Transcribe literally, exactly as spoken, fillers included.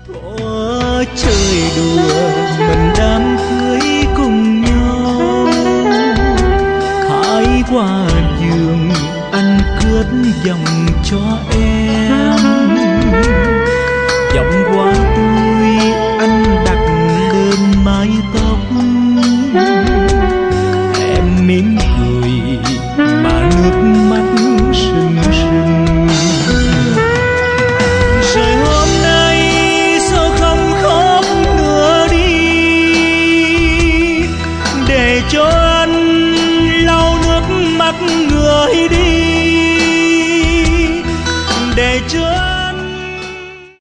Thuở chơi đùa mình đám cưới cùng nhau, hái qua vườn anh cướp vòng cho em. Vòng hoa tươi anh đặt lên mái tóc, em mỉm cười mà nước mắt rưng rưng. Rồi hôm nay sao không khóc nữa đi, để cho anh lau nước mắt người đi.